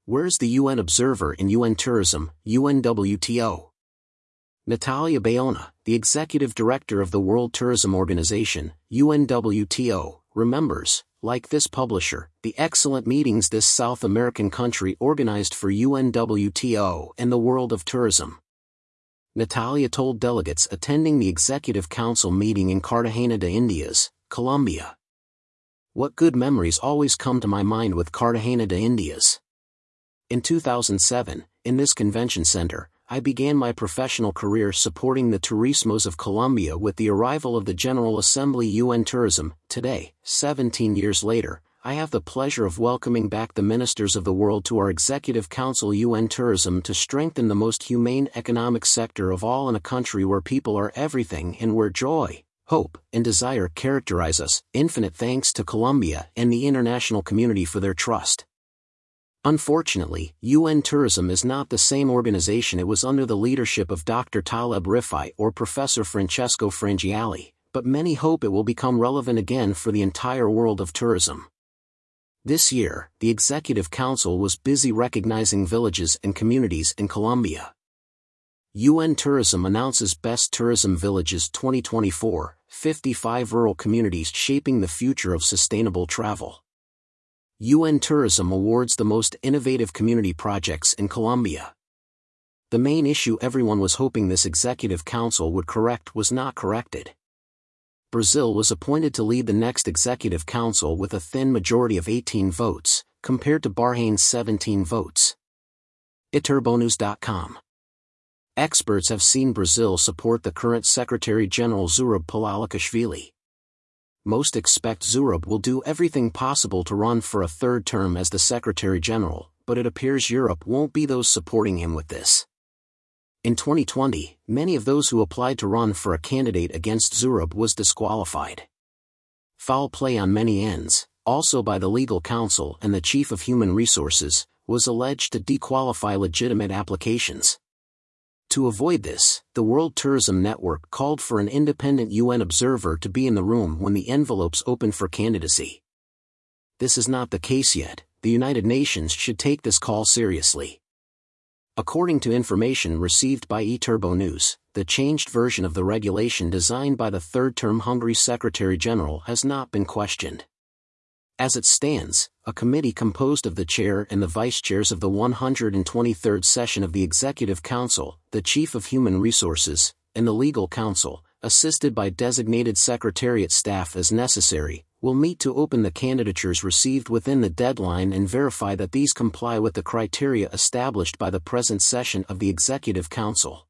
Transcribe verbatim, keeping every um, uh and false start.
Where's the U N observer in U N tourism, U N W T O? Natalia Bayona, the executive director of the World Tourism Organization, U N W T O, remembers, like this publisher, the excellent meetings this South American country organized for U N W T O and the world of tourism. Natalia told delegates attending the Executive Council meeting in Cartagena de Indias, Colombia. What good memories always come to my mind with Cartagena de Indias. In two thousand seven, in this convention center, I began my professional career supporting the Turismos of Colombia with the arrival of the General Assembly U N Tourism. Today, seventeen years later, I have the pleasure of welcoming back the ministers of the world to our Executive Council U N Tourism to strengthen the most humane economic sector of all in a country where people are everything and where joy, hope, and desire characterize us. Infinite thanks to Colombia and the international community for their trust. Unfortunately, U N Tourism is not the same organization it was under the leadership of Doctor Taleb Rifai or Professor Francesco Frangiali, but many hope it will become relevant again for the entire world of tourism. This year, the Executive Council was busy recognizing villages and communities in Colombia. U N Tourism announces Best Tourism Villages twenty twenty-four, fifty-five rural communities shaping the future of sustainable travel. U N Tourism awards the most innovative community projects in Colombia. The main issue everyone was hoping this Executive Council would correct was not corrected. Brazil was appointed to lead the next Executive Council with a thin majority of eighteen votes, compared to Bahrain's seventeen votes. Iturbonus dot com. Experts have seen Brazil support the current Secretary-General Zurab Palalikashvili. Most expect Zurab will do everything possible to run for a third term as the Secretary-General, but it appears Europe won't be those supporting him with this. In twenty twenty, many of those who applied to run for a candidate against Zurab was disqualified. Foul play on many ends, also by the Legal Counsel and the Chief of Human Resources, was alleged to dequalify legitimate applications. To avoid this, the World Tourism Network called for an independent U N observer to be in the room when the envelopes open for candidacy. This is not the case yet. The United Nations should take this call seriously. According to information received by eTurbo News, the changed version of the regulation designed by the third-term Hungary Secretary-General has not been questioned. As it stands, a committee composed of the chair and the vice-chairs of the one hundred twenty-third session of the Executive Council, the Chief of Human Resources, and the Legal Counsel, assisted by designated Secretariat staff as necessary, will meet to open the candidatures received within the deadline and verify that these comply with the criteria established by the present session of the Executive Council.